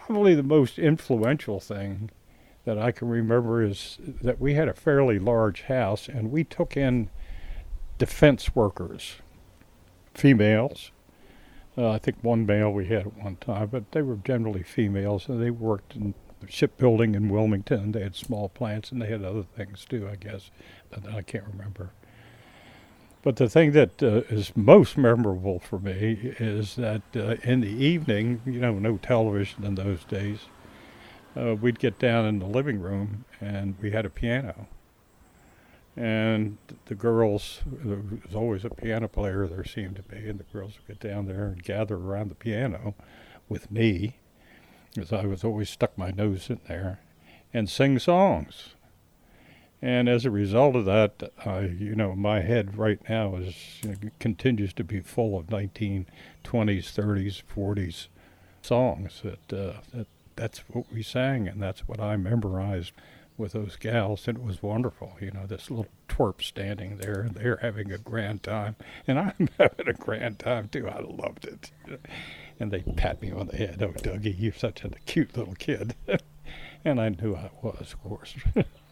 probably the most influential thing that I can remember is that we had a fairly large house and we took in defense workers, females. I think one male we had at one time, but they were generally females, and they worked in shipbuilding in Wilmington. They had small plants, and they had other things too, I guess, but I can't remember. But the thing that is most memorable for me is that in the evening, no television in those days, we'd get down in the living room and we had a piano. And the girls, there was always a piano player, there seemed to be, and the girls would get down there and gather around the piano with me, because I was always stuck my nose in there, and sing songs. And as a result of that, my head right now continues to be full of 1920s, 30s, 40s songs that's what we sang, and that's what I memorized with those gals, and it was wonderful. This little twerp standing there, and they're having a grand time, and I'm having a grand time too. I loved it. And they pat me on the head. Oh, Dougie, you're such a cute little kid. And I knew I was, of course.